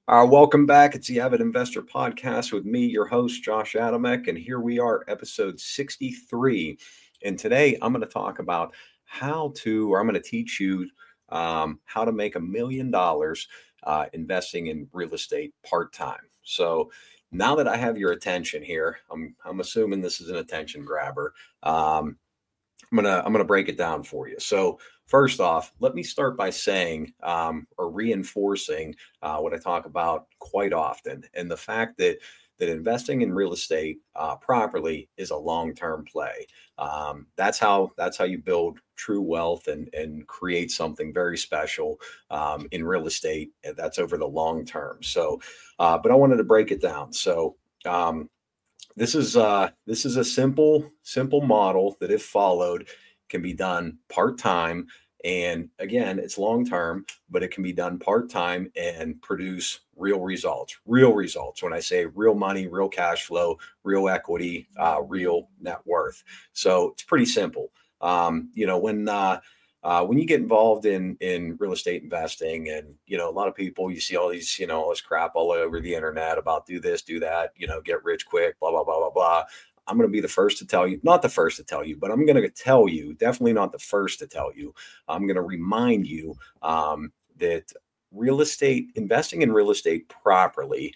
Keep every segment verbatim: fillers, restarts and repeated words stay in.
Uh, welcome back. It's the Avid Investor Podcast with me, your host, Josh Adamek. And here we are, episode sixty-three. And today I'm going to talk about how to, or I'm going to teach you um, how to make a million dollars uh, investing in real estate part-time. So now that I have your attention here, I'm, I'm assuming this is an attention grabber. Um, I'm gonna I'm gonna break it down for you. So first off, let me start by saying um, or reinforcing uh, what I talk about quite often, and the fact that that investing in real estate uh, properly is a long-term play. Um, that's how that's how you build true wealth and and create something very special um, in real estate. And that's over the long term. So, uh, but I wanted to break it down. So. Um, This is uh, this is a simple simple model that, if followed, can be done part time. And again, it's long term, but it can be done part time and produce real results. Real results. When I say real money, real cash flow, real equity, uh, real net worth. So it's pretty simple. Um, you know, when uh, uh, when you get involved in in real estate investing, and you know, a lot of people, you see all these, you know, all this crap all over the internet about do this, do that, you know, get rich quick, blah blah blah blah blah. I'm going to be the first to tell you, not the first to tell you, but I'm going to tell you, definitely not the first to tell you. I'm going to remind you um, that real estate investing in real estate properly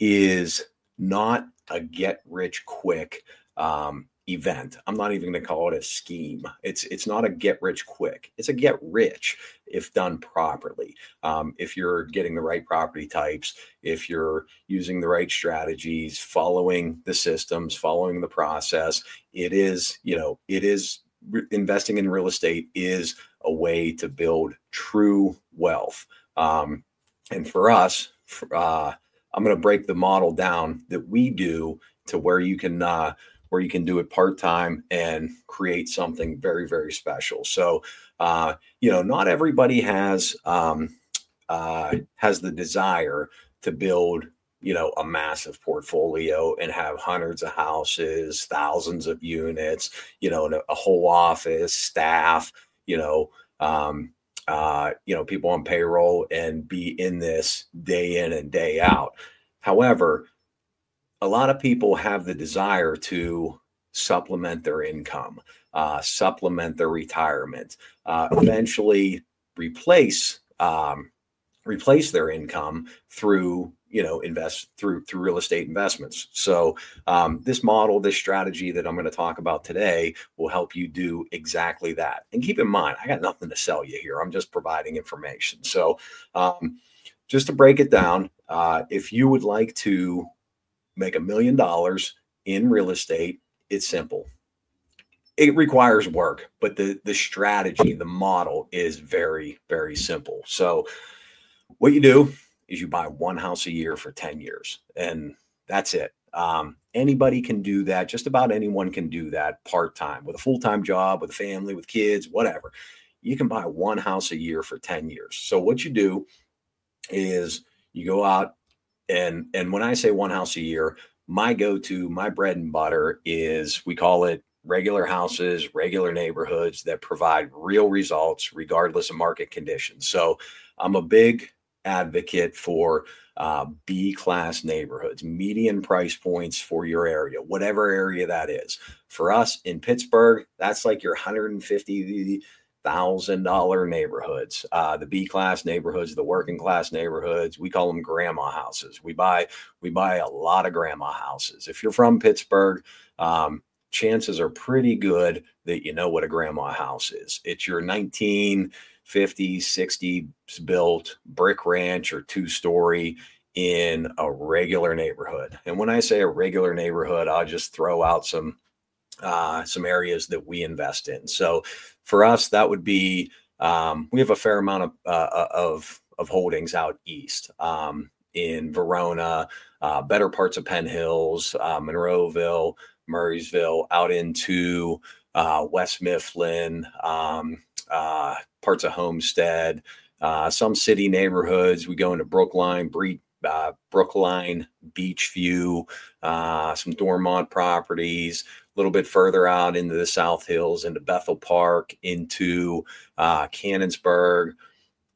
is not a get rich quick um, event. I'm not even going to call it a scheme. It's it's not a get rich quick. It's a get rich if done properly. Um, if you're getting the right property types, if you're using the right strategies, following the systems, following the process, it is, you know, it is investing in real estate is a way to build true wealth. Um, and for us, uh, I'm going to break the model down that we do to where you can uh, where you can do it part-time and create something very, very special. So, uh, you know, not everybody has, um, uh, has the desire to build, you know, a massive portfolio and have hundreds of houses, thousands of units, you know, and a, a whole office, staff, you know, um, uh, you know, people on payroll and be in this day in and day out. However, a lot of people have the desire to supplement their income, uh, supplement their retirement, uh, eventually replace um, replace their income through you know invest through through real estate investments. So um, this model, this strategy that I'm going to talk about today, will help you do exactly that. And keep in mind, I got nothing to sell you here. I'm just providing information. So um, just to break it down, uh, if you would like to make a million dollars in real estate, it's simple. It requires work, but the the strategy, the model is very, very simple. So what you do is you buy one house a year for ten years, and that's it. Um, anybody can do that. Just about anyone can do that part-time with a full-time job, with a family, with kids, whatever. You can buy one house a year for ten years. So what you do is you go out, And and when I say one house a year, my go-to, my bread and butter is, we call it regular houses, regular neighborhoods that provide real results regardless of market conditions. So I'm a big advocate for uh, B-class neighborhoods, median price points for your area, whatever area that is. For us in Pittsburgh, that's like your one hundred fifty thousand dollar neighborhoods, uh, the B class neighborhoods, the working class neighborhoods. We call them grandma houses. We buy we buy a lot of grandma houses. If you're from Pittsburgh, um, chances are pretty good that you know what a grandma house is. It's your nineteen fifties, sixties built brick ranch or two story in a regular neighborhood. And when I say a regular neighborhood, I'll just throw out some uh, some areas that we invest in. So for us, that would be, um, we have a fair amount of, uh, of, of holdings out east, um, in Verona, uh, better parts of Penn Hills, uh, Monroeville, Murraysville, out into uh, West Mifflin, um, uh, parts of Homestead, uh, some city neighborhoods. We go into Brookline, Bre- uh, Brookline, Beachview, uh, some Dormont properties, a little bit further out into the South Hills, into Bethel Park, into uh, Cannonsburg,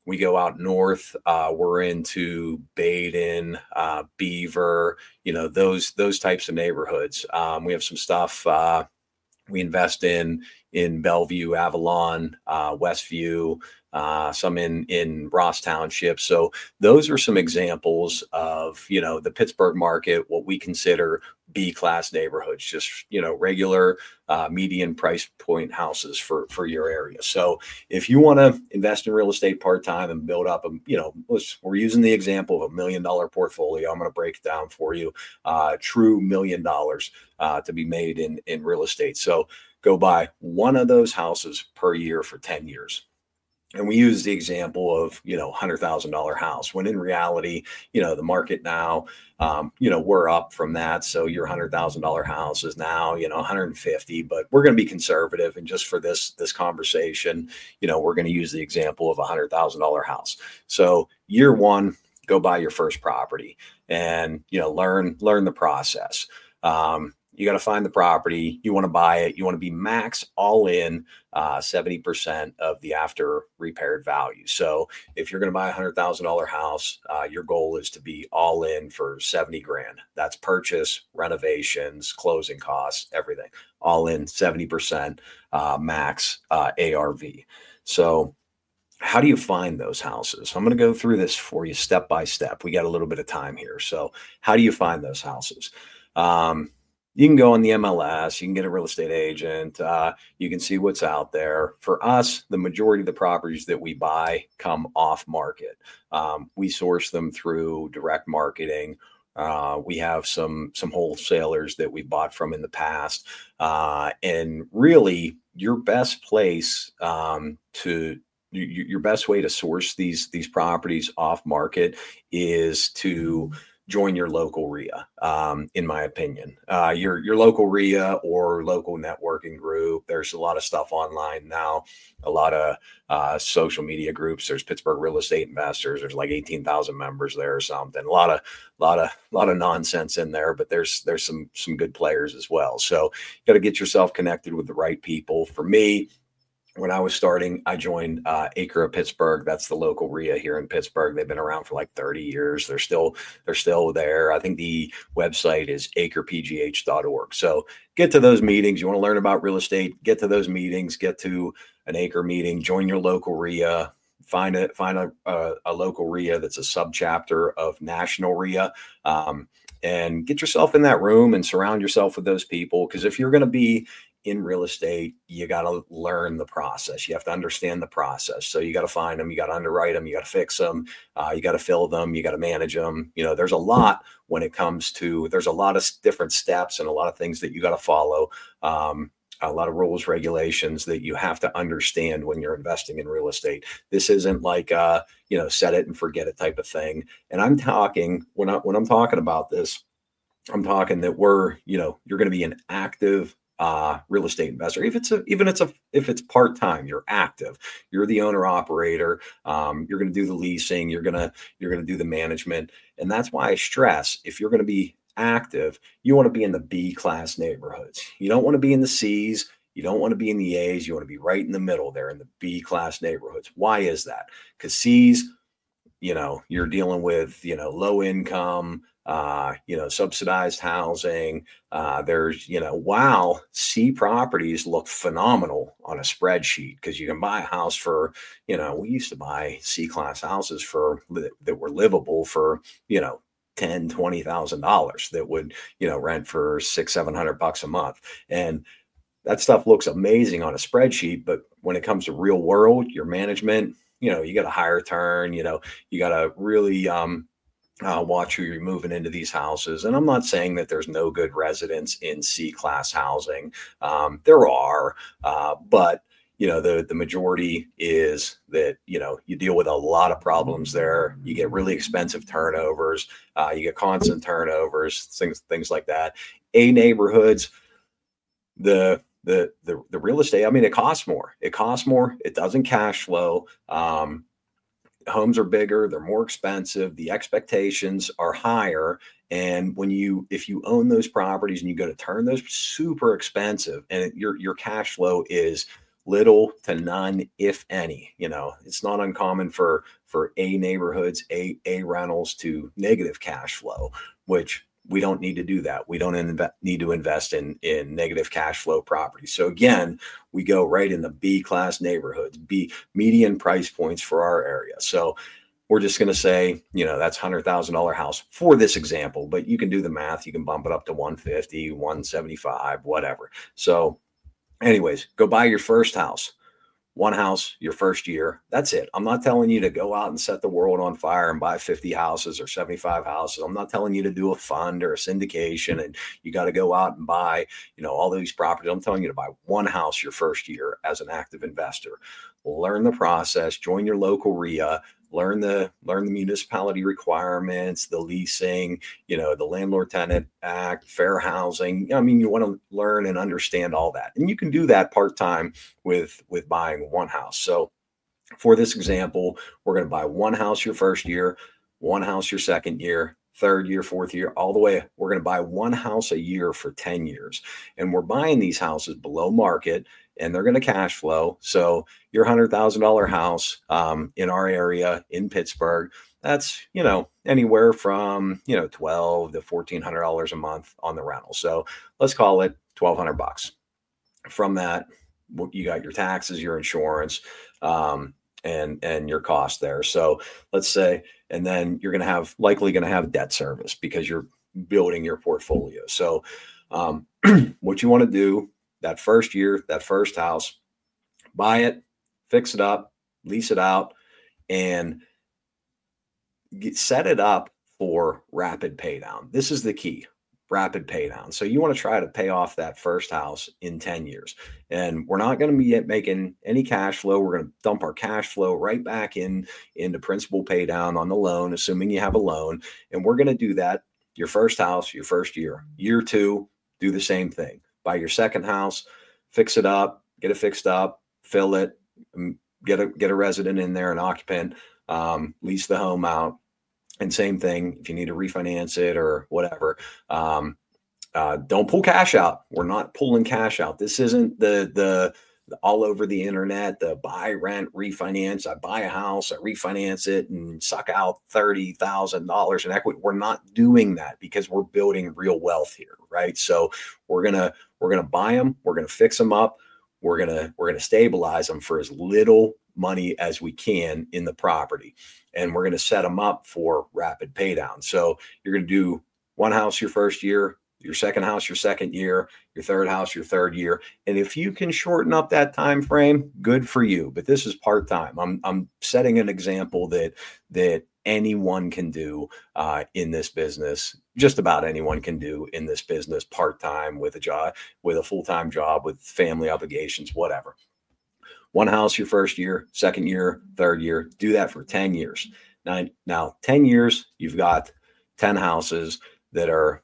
we go out north, uh, we're into Baden, uh, Beaver, you know, those those types of neighborhoods. Um, we have some stuff uh, we invest in in Bellevue, Avalon, uh, Westview, uh, some in in Ross Township. So those are some examples of, you know, the Pittsburgh market, what we consider B class neighborhoods, just, you know, regular uh, median price point houses for for your area. So if you want to invest in real estate part time and build up a, you know, let's, we're using the example of a million dollar portfolio. I'm going to break it down for you. Uh, true million dollars uh, to be made in in real estate. So go buy one of those houses per year for ten years. And we use the example of, you know, one hundred thousand dollars house, when in reality, you know, the market now, um, you know, we're up from that. So your one hundred thousand dollars house is now, you know, one hundred fifty, but we're going to be conservative. And just for this, this conversation, you know, we're going to use the example of a one hundred thousand dollars house. So year one, go buy your first property and, you know, learn, learn the process. Um, You got to find the property. You want to buy it. You want to be max all in uh, seventy percent of the after repaired value. So if you're going to buy a one hundred thousand dollars house, uh, your goal is to be all in for seventy grand. That's purchase, renovations, closing costs, everything. All in seventy percent uh, max uh, A R V. So how do you find those houses? I'm going to go through this for you step by step. We got a little bit of time here. So how do you find those houses? Um, You can go on the M L S, you can get a real estate agent, uh, you can see what's out there. For us, the majority of the properties that we buy come off market. Um, we source them through direct marketing. Uh, we have some some wholesalers that we bought from in the past. Uh, and really, your best place um, to your best way to source these these properties off market is to join your local R I A, um, in my opinion. Uh, your your local R I A or local networking group. There's a lot of stuff online now, a lot of uh, social media groups. There's Pittsburgh Real Estate Investors. There's like eighteen thousand members there or something. A lot of lot of lot of nonsense in there, but there's there's some some good players as well. So you got to get yourself connected with the right people. For me, when I was starting, I joined uh, Acre of Pittsburgh. That's the local R I A here in Pittsburgh. They've been around for like thirty years. They're still they're still there. I think the website is acre p g h dot org. So get to those meetings. You want to learn about real estate, get to those meetings, get to an Acre meeting, join your local R I A, find a, find a, a, a local R I A that's a subchapter of national R I A, um, and get yourself in that room and surround yourself with those people. Because if you're going to be in real estate, you got to learn the process. You have to understand the process. So you got to find them, you got to underwrite them, you got to fix them, uh, you got to fill them, you got to manage them. You know, there's a lot when it comes to, there's a lot of different steps and a lot of things that you got to follow. Um, a lot of rules, regulations that you have to understand when you're investing in real estate. This isn't like, uh, you know, set it and forget it type of thing. And I'm talking, when I, when I'm talking about this, I'm talking that we're, you know, you're going to be an active uh, real estate investor. If it's a, even it's a, if it's part-time, you're active, you're the owner operator. Um, you're going to do the leasing. You're going to, you're going to do the management. And that's why I stress, if you're going to be active, you want to be in the B class neighborhoods. You don't want to be in the C's. You don't want to be in the A's. You want to be right in the middle there in the B class neighborhoods. Why is that? Because C's, you know, you're dealing with, you know, low income, uh, you know, subsidized housing. Uh, there's, you know, wow, C properties look phenomenal on a spreadsheet because you can buy a house for, you know, we used to buy C class houses for that were livable for, you know, ten, twenty thousand dollars that would, you know, rent for six, seven hundred bucks a month. And that stuff looks amazing on a spreadsheet, but when it comes to real world, your management, you know, you got a higher turn, you know, you got to really, um, Uh, watch who you're moving into these houses. And I'm not saying that there's no good residents in C-class housing. Um, there are, uh, but, you know, the, the majority is that, you know, you deal with a lot of problems there. You get really expensive turnovers. Uh, you get constant turnovers, things, things like that. A neighborhoods, the, the, the, the real estate, I mean, it costs more. It costs more. It doesn't cash flow. Um, Homes are bigger, they're more expensive, the expectations are higher. And when you, if you own those properties and you go to turn those, super expensive, and your, your cash flow is little to none, if any. You know, it's not uncommon for for A neighborhoods, A A rentals to negative cash flow, which we don't need to do that. We don't inv- need to invest in in negative cash flow properties. So again, we go right in the B class neighborhoods, B median price points for our area. So we're just going to say, you know, that's one hundred thousand dollars house for this example, but you can do the math. You can bump it up to one fifty, one seventy-five, whatever. So anyways, go buy your first house, one house your first year. That's it. I'm not telling you to go out and set the world on fire and buy fifty houses or seventy-five houses. I'm not telling you to do a fund or a syndication and you got to go out and buy, you know, all these properties. I'm telling you to buy one house your first year as an active investor. Learn the process, join your local R I A, learn the learn the municipality requirements, the leasing, you know, the Landlord Tenant Act, fair housing. I mean, you want to learn and understand all that. And you can do that part-time with, with buying one house. So for this example, we're going to buy one house your first year, one house your second year, third year, fourth year, all the way. We're going to buy one house a year for ten years. And we're buying these houses below market and they're going to cash flow. So your one hundred thousand dollars house um, in our area in Pittsburgh, that's, you know, anywhere from, you know, twelve to fourteen hundred dollars a month on the rental. So let's call it twelve hundred bucks. From that, you got your taxes, your insurance, um, and, and your cost there. So let's say, and then you're going to have likely going to have debt service because you're building your portfolio. So um, what you want to do that first year, that first house, buy it, fix it up, lease it out, and get, set it up for rapid pay down. This is the key, rapid pay down. So you want to try to pay off that first house in ten years. And we're not going to be making any cash flow. We're going to dump our cash flow right back in into principal pay down on the loan, assuming you have a loan. And we're going to do that your first house, your first year. Year two, do the same thing. Buy your second house, fix it up, get it fixed up, fill it, get a get a resident in there, an occupant, um, lease the home out. And same thing, if you need to refinance it or whatever, um, uh, don't pull cash out. We're not pulling cash out. This isn't the, the the all over the internet, the buy, rent, refinance. I buy a house, I refinance it and suck out thirty thousand dollars in equity. We're not doing that because we're building real wealth here, right? So we're gonna we're gonna buy them, we're gonna fix them up, we're gonna we're gonna stabilize them for as little money as we can in the property, and we're gonna set them up for rapid pay down. So you're gonna do one house your first year, your second house your second year, your third house your third year. And if you can shorten up that time frame, good for you. But this is part-time. I'm I'm setting an example that that anyone can do uh, in this business. Just about anyone can do in this business part-time with a job, with a full-time job, with family obligations, whatever. One house your first year, second year, third year. Do that for ten years. Now, now ten years, you've got ten houses that are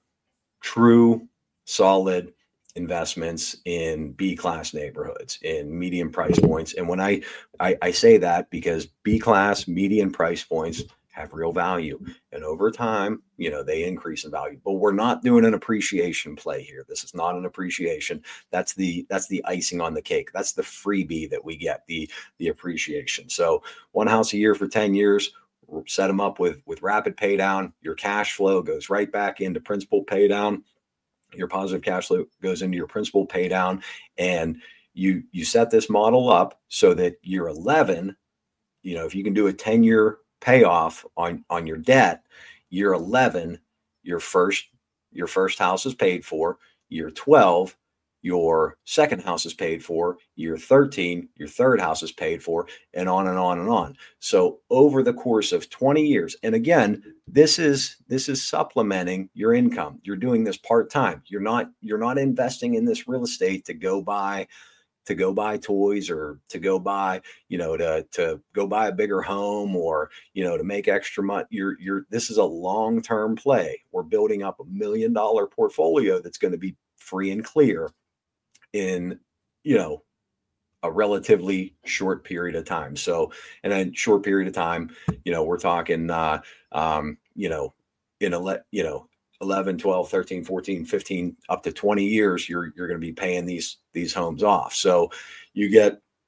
true, solid investments in B-class neighborhoods, in median price points. And when I, I, I say that because B-class median price points have real value. And over time, you know, they increase in value. But we're not doing an appreciation play here. This is not an appreciation. That's the that's the icing on the cake. That's the freebie that we get, the, the appreciation. So one house a year for ten years, set them up with, with rapid pay down. Your cash flow goes right back into principal pay down. Your positive cash flow goes into your principal pay down. And you, you set this model up so that year eleven, you know, if you can do a ten year payoff on, on your debt, year eleven, your first, your first house is paid for. Year twelve, your second house is paid for. Year thirteen, your third house is paid for, and on and on and on. So over the course of twenty years, and again, this is this is supplementing your income. You're doing this part-time. You're not you're not investing in this real estate to go buy to go buy toys or to go buy, you know, to to go buy a bigger home or, you know, to make extra money. You're you're this is a long-term play. We're building up a million dollar portfolio that's going to be free and clear in, you know, a relatively short period of time. So, and then short period of time, you know, we're talking, uh, um, you know, in a, le- you know, eleven, twelve, thirteen, fourteen, fifteen, up to twenty years, you're, you're going to be paying these, these homes off. So you get,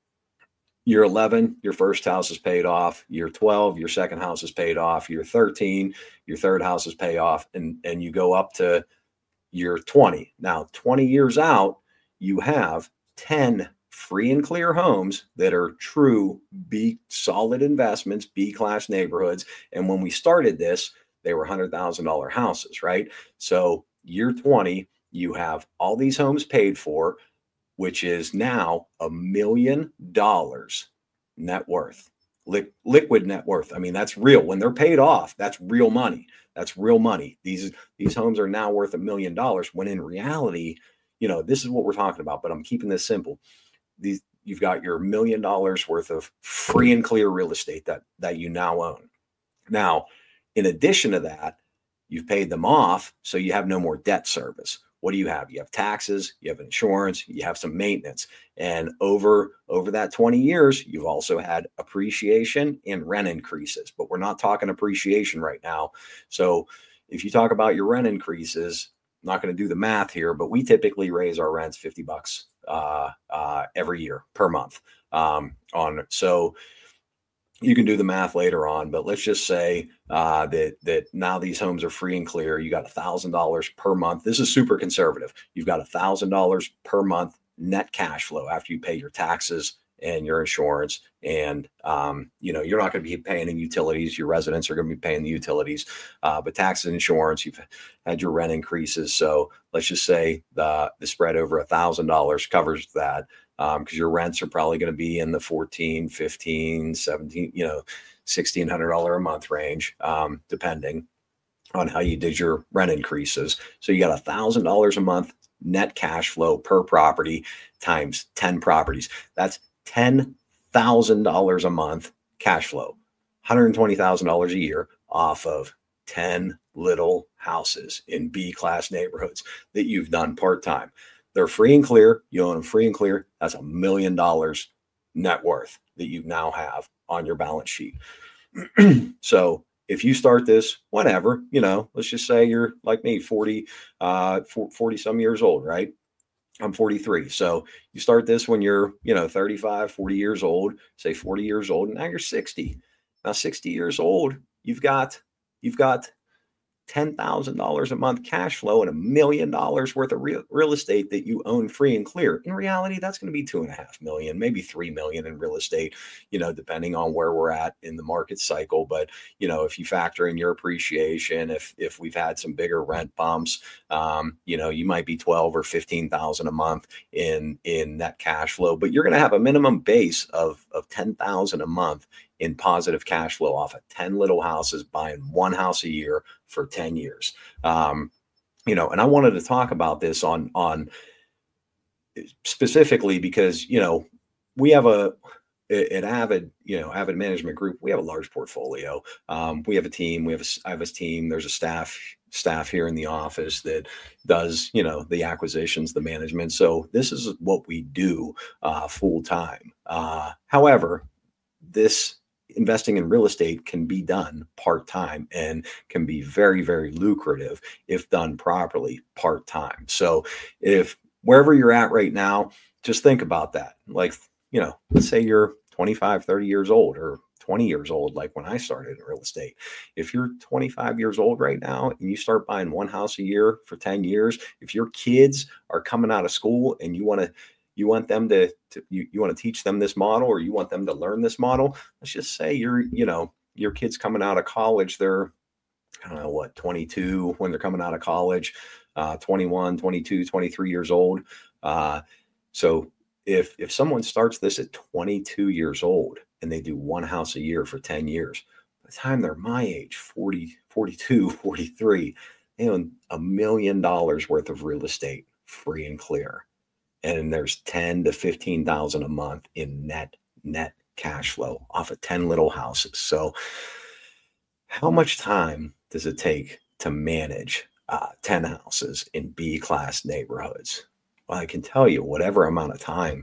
Year eleven, your first house is paid off. Year twelve, your second house is paid off. Year thirteen, your third house is paid off. And, and you go up to year twenty. Now, twenty years out, you have ten free and clear homes that are true B solid investments, B-class neighborhoods. And when we started this, they were one hundred thousand dollars houses, right? So year twenty, you have all these homes paid for, which is now a million dollars net worth, Li- liquid net worth. I mean, that's real. When they're paid off, that's real money. That's real money. These, these homes are now worth a million dollars when in reality, you know, this is what we're talking about, but I'm keeping this simple. These, you've got your million dollars worth of free and clear real estate that, that you now own. Now, in addition to that, you've paid them off, so you have no more debt service. What do you have? You have taxes, you have insurance, you have some maintenance. And over, over that twenty years, you've also had appreciation and rent increases, but we're not talking appreciation right now. So if you talk about your rent increases, I'm not going to do the math here, but we typically raise our rents fifty bucks uh, uh, every year per month. Um, on so you can do the math later on, but let's just say uh, that that now these homes are free and clear. You got a thousand dollars per month. This is super conservative. You've got a thousand dollars per month net cash flow after you pay your taxes and your insurance. And um, you know, you're not going to be paying in utilities. Your residents are going to be paying the utilities, uh, but taxes and insurance. You've had your rent increases. So let's just say the the spread over a thousand dollars covers that. Um, because your rents are probably going to be in the fourteen, fifteen, seventeen, you know, sixteen hundred dollars a month range, um, depending on how you did your rent increases. So you got a thousand dollars a month net cash flow per property times ten properties. That's ten thousand dollars a month cash flow, one hundred twenty thousand dollars a year off of ten little houses in B-class neighborhoods that you've done part-time. They're free and clear. You own them free and clear. That's a million dollars net worth that you now have on your balance sheet. So if you start this, whenever, you know, let's just say you're like me, forty, uh, forty some years old, right? I'm forty-three. So you start this when you're, you know, thirty-five, forty years old, say forty years old, and now you're sixty. Now, sixty years old, you've got, you've got ten thousand dollars a month cash flow and a million dollars worth of real, real estate that you own free and clear. In reality, that's going to be two and a half million, maybe three million in real estate, you know, depending on where we're at in the market cycle. But, you know, if you factor in your appreciation, if, if we've had some bigger rent bumps, um, you know, you might be twelve or fifteen thousand a month in, in net cash flow, but you're going to have a minimum base of, of ten thousand a month in positive cash flow off of ten little houses, buying one house a year for ten years. Um, you know, and I wanted to talk about this on, on specifically because, you know, we have a, an Avid, you know, Avid Management Group. We have a large portfolio. Um, we have a team, we have a, I have a team, there's a staff, staff here in the office that does, you know, the acquisitions, the management. So this is what we do uh, full time. Uh, however, this investing in real estate can be done part-time and can be very, very lucrative if done properly part-time. So if wherever you're at right now, just think about that. Like, you know, let's say you're twenty-five, thirty years old or twenty years old, like when I started in real estate. If you're twenty-five years old right now and you start buying one house a year for ten years, if your kids are coming out of school and you want to You want them to, to you, you want to teach them this model, or you want them to learn this model. Let's just say you're, you know, your kids coming out of college, they're, I don't know what, twenty-two when they're coming out of college, uh, twenty-one, twenty-two, twenty-three years old. Uh, so if, if someone starts this at twenty-two years old and they do one house a year for ten years, by the time they're my age, forty, forty-two, forty-three, they own a million dollars worth of real estate free and clear. And there's ten to fifteen thousand a month in net, net cash flow off of ten little houses. So how much time does it take to manage uh, ten houses in B-class neighborhoods? Well, I can tell you whatever amount of time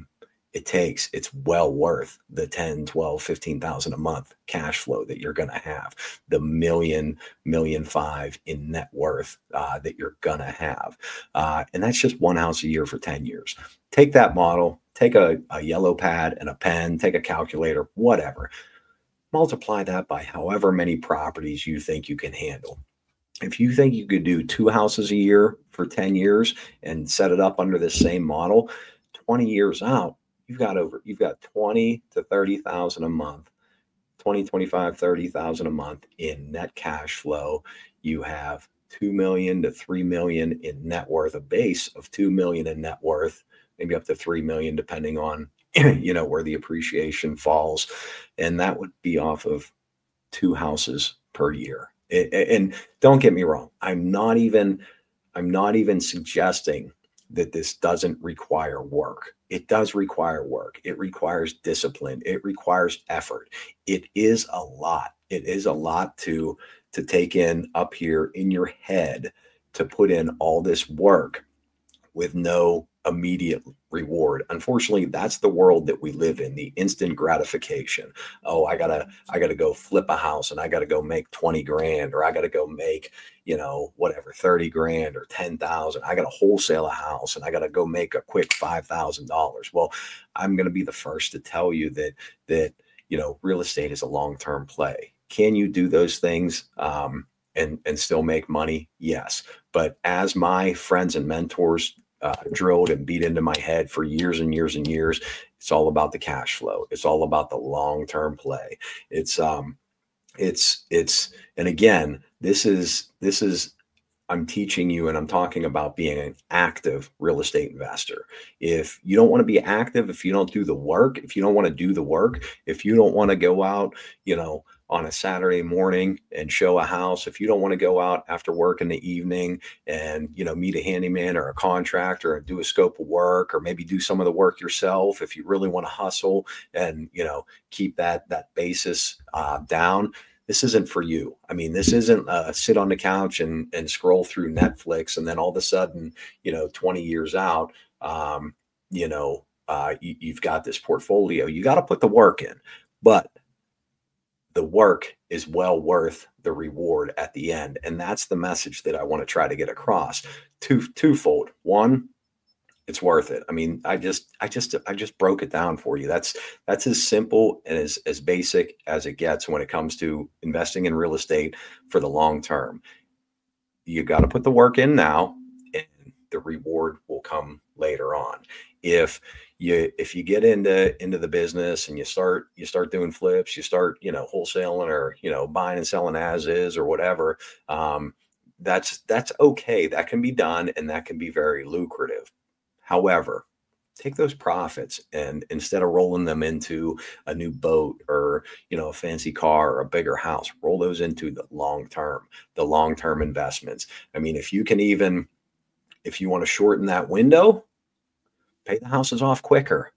it takes, it's well worth the ten, twelve, fifteen thousand a month cash flow that you're going to have, the million, million five in net worth uh, that you're going to have. Uh, and that's just one house a year for ten years. Take that model, take a, a yellow pad and a pen, take a calculator, whatever. Multiply that by however many properties you think you can handle. If you think you could do two houses a year for ten years and set it up under this same model, twenty years out, you've got over, you've got twenty to thirty thousand a month, twenty, twenty-five, thirty thousand a month in net cash flow. You have two million to three million in net worth, a base of two million in net worth, maybe up to three million, depending on, you know, where the appreciation falls. And that would be off of two houses per year. And don't get me wrong, I'm not even, I'm not even suggesting that this doesn't require work. It does require work. It requires discipline. It requires effort. It is a lot. It is a lot to, to take in up here in your head, to put in all this work with no immediate reward. Unfortunately, that's the world that we live in, the instant gratification. Oh, I gotta, I gotta go flip a house and I gotta go make twenty grand, or I gotta go make, you know, whatever, thirty grand or ten thousand. I gotta wholesale a house and I gotta go make a quick five thousand dollars. Well, I'm going to be the first to tell you that, that, you know, real estate is a long-term play. Can you do those things? Um, and, and still make money? Yes. But as my friends and mentors Uh, drilled and beat into my head for years and years and years, it's all about the cash flow. It's all about the long-term play. It's, um, it's, it's, and again, this is, this is, I'm teaching you and I'm talking about being an active real estate investor. If you don't want to be active, if you don't do the work, if you don't want to do the work, if you don't want to go out, you know, on a Saturday morning and show a house, if you don't want to go out after work in the evening and, you know, meet a handyman or a contractor and do a scope of work, or maybe do some of the work yourself, if you really want to hustle and, you know, keep that, that basis uh, down, this isn't for you. I mean, this isn't uh, sit on the couch and, and scroll through Netflix. And then all of a sudden, you know, twenty years out, um, you know, uh, you, you've got this portfolio. You got to put the work in, but the work is well worth the reward at the end. And that's the message that I want to try to get across. Two, twofold. One, it's worth it. I mean, I just, I just, I just broke it down for you. That's, that's as simple and as, as basic as it gets when it comes to investing in real estate for the long term. You got to put the work in now, and the reward will come later on. If you, if you get into, into the business and you start, you start doing flips, you start, you know, wholesaling or, you know, buying and selling as is or whatever, um, that's, that's okay. That can be done and that can be very lucrative. However, take those profits and instead of rolling them into a new boat or, you know, a fancy car or a bigger house, roll those into the long-term, the long-term investments. I mean, if you can even, if you want to shorten that window, pay the houses off quicker,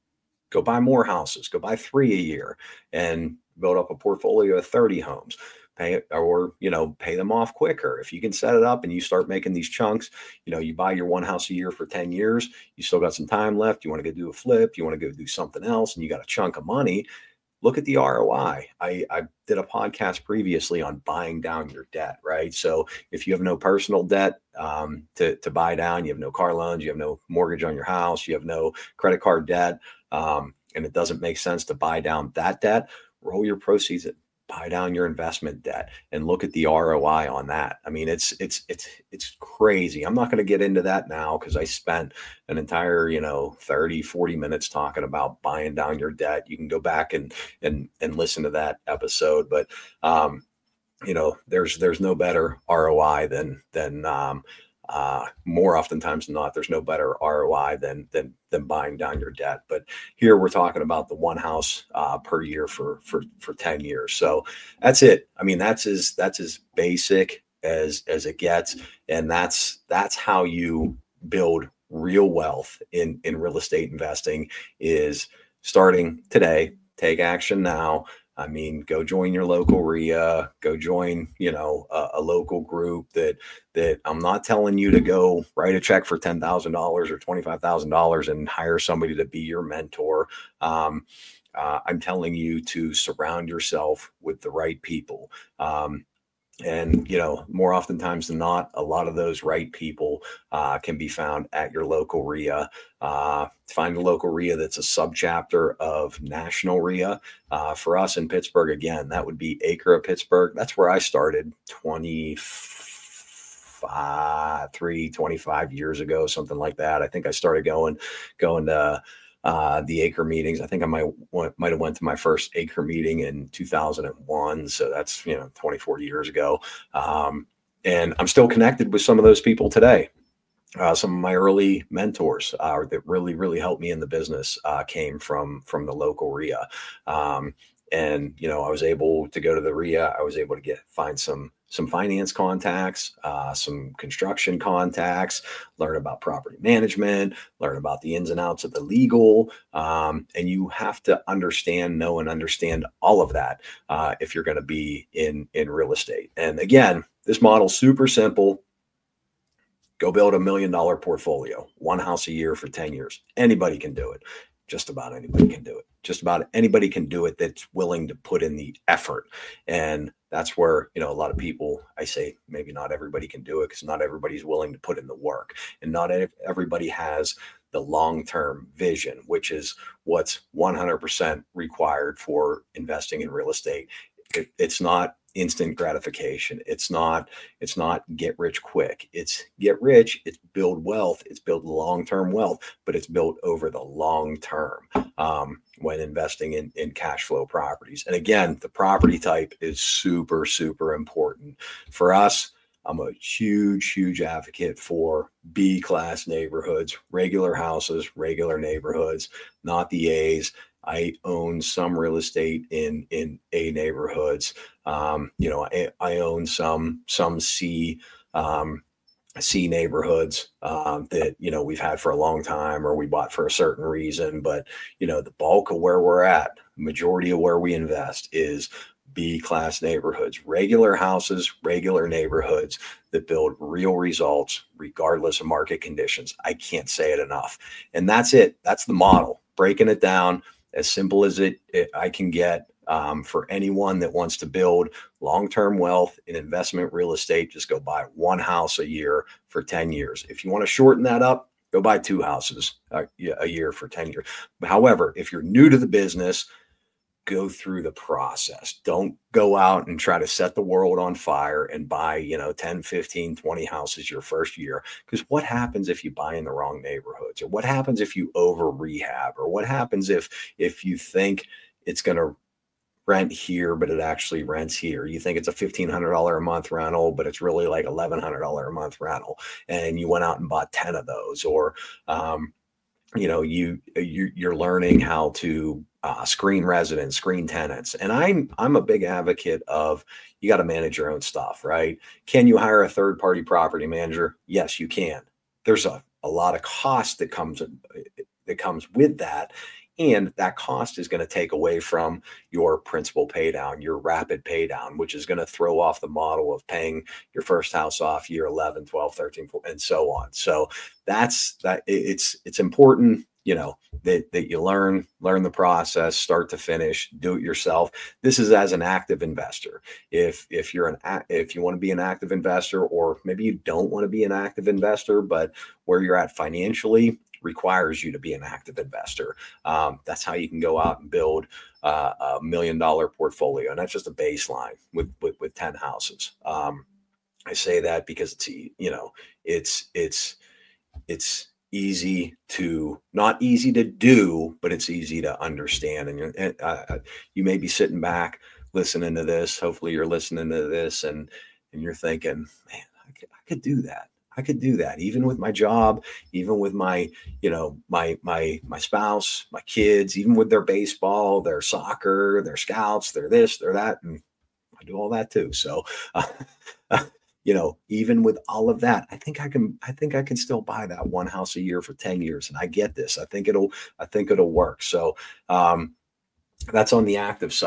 go buy more houses, go buy three a year and build up a portfolio of thirty homes. Pay it, or, you know, pay them off quicker. If you can set it up and you start making these chunks, you know, you buy your one house a year for ten years, you still got some time left. You want to go do a flip, you want to go do something else, and you got a chunk of money. Look at the R O I. I, I did a podcast previously on buying down your debt, right? So if you have no personal debt um, to, to buy down, you have no car loans, you have no mortgage on your house, you have no credit card debt, um, and it doesn't make sense to buy down that debt, roll your proceeds in, buy down your investment debt and look at the R O I on that. I mean, it's, it's, it's, it's crazy. I'm not going to get into that now because I spent an entire, you know, thirty, forty minutes talking about buying down your debt. You can go back and, and, and listen to that episode, but, um, you know, there's, there's no better R O I than, than, um, Uh, more oftentimes than not, there's no better R O I than than than buying down your debt. But here we're talking about the one house uh, per year for for for ten years. So that's it. I mean, that's as that's as basic as as it gets, and that's that's how you build real wealth in in real estate investing. Is starting today. Take action now. I mean, go join your local R I A, go join, you know, a, a local group that, that I'm not telling you to go write a check for ten thousand dollars or twenty-five thousand dollars and hire somebody to be your mentor. Um, uh, I'm telling you to surround yourself with the right people. Um, And, you know, more oftentimes than not, a lot of those right people uh, can be found at your local R I A. Uh, find a local R I A that's a subchapter of National R I A. Uh, for us in Pittsburgh, again, that would be Acre of Pittsburgh. That's where I started twenty-five, three, twenty-five years ago, something like that. I think I started going, going to uh, the Acre meetings. I think I might might have went to my first Acre meeting in two thousand one. So that's, you know, twenty-four years ago. Um, and I'm still connected with some of those people today. Uh, some of my early mentors uh, that really, really helped me in the business uh, came from from the local R I A. Um, and, you know, I was able to go to the R I A. I was able to get find some some finance contacts, uh, some construction contacts, learn about property management, learn about the ins and outs of the legal. Um, and you have to understand, know, and understand all of that uh, if you're going to be in, in real estate. And again, this model's super simple. Go build a million dollar portfolio, one house a year for ten years. Anybody can do it. Just about anybody can do it. Just about anybody can do it that's willing to put in the effort. And that's where, you know, a lot of people, I say, maybe not everybody can do it because not everybody's willing to put in the work. And not everybody has the long-term vision, which is what's one hundred percent required for investing in real estate. It, it's not instant gratification. It's not, it's not get rich quick. It's get rich. It's build wealth. It's build long-term wealth, but it's built over the long term um, when investing in, in cash flow properties. And again, the property type is super, super important for us. I'm a huge, huge advocate for B-class neighborhoods, regular houses, regular neighborhoods, not the A's. I own some real estate in in A neighborhoods. Um, you know, I, I own some some C um, C neighborhoods um, that, you know, we've had for a long time or we bought for a certain reason. But, you know, the bulk of where we're at, majority of where we invest is B-class neighborhoods, regular houses, regular neighborhoods that build real results regardless of market conditions. I can't say it enough. And that's it. That's the model. Breaking it down as simple as it, it I can get um, for anyone that wants to build long-term wealth in investment real estate. Just go buy one house a year for ten years. If you want to shorten that up, go buy two houses a, a year for ten years. However, if you're new to the business, go through the process. Don't go out and try to set the world on fire and buy, you know, ten, fifteen, twenty houses your first year. Because what happens if you buy in the wrong neighborhoods? Or what happens if you over rehab? Or what happens if if you think it's going to rent here, but it actually rents here? You think it's a fifteen hundred dollars a month rental, but it's really like eleven hundred dollars a month rental. And you went out and bought ten of those. Or, um, you know, you, you you're learning how to uh, screen residents, screen tenants. And I'm, I'm a big advocate of, you got to manage your own stuff, right? Can you hire a third party property manager? Yes, you can. There's a, a lot of cost that comes, that comes with that. And that cost is going to take away from your principal pay down, your rapid pay down, which is going to throw off the model of paying your first house off year eleven, twelve, thirteen, and so on. So that's that. It's, it's important, you know, that, that you learn, learn the process, start to finish, do it yourself. This is as an active investor. If, if you're an, if you want to be an active investor, or maybe you don't want to be an active investor, but where you're at financially requires you to be an active investor. Um, that's how you can go out and build uh, a million dollar portfolio. And that's just a baseline with, with, with ten houses. Um, I say that because it's, you know, it's, it's, it's easy to, not easy to do, but it's easy to understand. And, you're, and uh, you may be sitting back listening to this. Hopefully you're listening to this and, and you're thinking, man, I could, I could do that. I could do that even with my job, even with my, you know, my, my, my spouse, my kids, even with their baseball, their soccer, their scouts, their this, their that. And I do all that too. So, uh, you know, even with all of that, I think I can, I think I can still buy that one house a year for ten years. And I get this. I think it'll, I think it'll work. So, um, that's on the active side.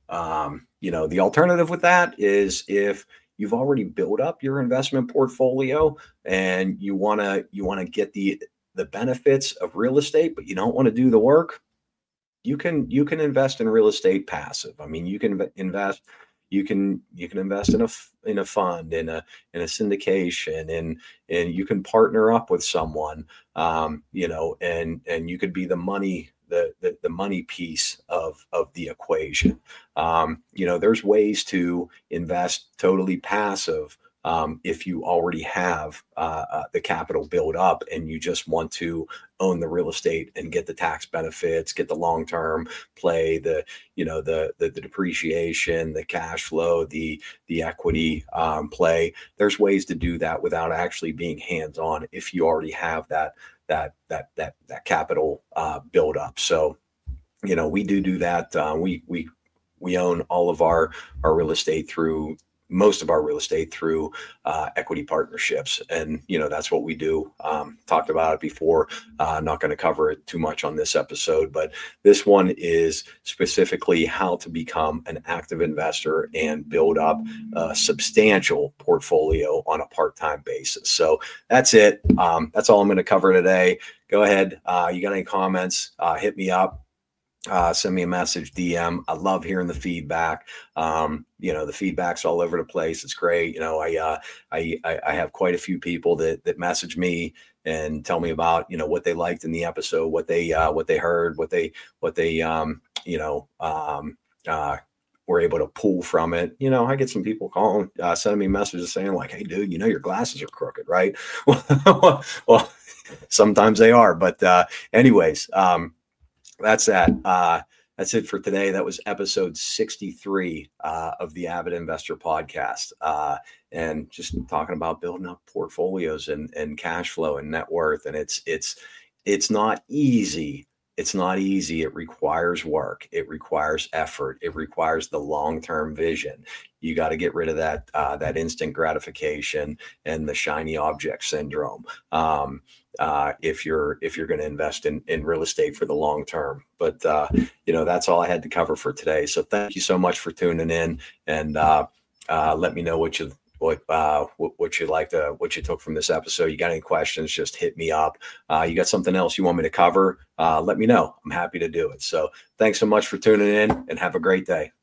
Um, you know, the alternative with that is if you've already built up your investment portfolio and you want to you want to get the the benefits of real estate, but you don't want to do the work, you can you can invest in real estate passive. I mean, you can invest you can you can invest in a in a fund, in a in a syndication, and and you can partner up with someone, um, you know, and and you could be the money the the, the money piece of of the equation. Um, you know, there's ways to invest totally passive. Um, if you already have uh, uh, the capital built up and you just want to own the real estate and get the tax benefits, get the long-term play, the you know the the, the depreciation, the cash flow, the the equity um, play. There's ways to do that without actually being hands-on if you already have that that that that that capital uh, built up. So you know we do do that. Uh, we we we own all of our our real estate through. most of our real estate through uh, equity partnerships. And, you know, that's what we do. Um, talked about it before. Uh, not going to cover it too much on this episode, but this one is specifically how to become an active investor and build up a substantial portfolio on a part-time basis. So that's it. Um, that's all I'm going to cover today. Go ahead. Uh, you got any comments? Uh, hit me up. Uh, send me a message, D M. I love hearing the feedback. Um, you know, the feedback's all over the place. It's great. You know, I, uh, I, I, I have quite a few people that, that message me and tell me about, you know, what they liked in the episode, what they, uh, what they heard, what they, what they, um, you know, um, uh, were able to pull from it. You know, I get some people calling, uh, sending me messages saying like, "Hey dude, you know, your glasses are crooked, right?" Well, sometimes they are, but, uh, anyways, um, that's that. Uh, that's it for today. That was episode sixty-three uh, of the Avid Investor Podcast, uh, and just talking about building up portfolios and and cash flow and net worth. And it's it's it's not easy. It's not easy. It requires work. It requires effort. It requires the long-term vision. You got to get rid of that uh, that instant gratification and the shiny object syndrome. Um, uh, if you're if you're going to invest in in real estate for the long term. But uh, you know, that's all I had to cover for today. So thank you so much for tuning in, and uh, uh, let me know what you what uh, what, what you liked, uh, what you took from this episode. You got any questions? Just hit me up. Uh, you got something else you want me to cover? Uh, let me know. I'm happy to do it. So thanks so much for tuning in, and have a great day.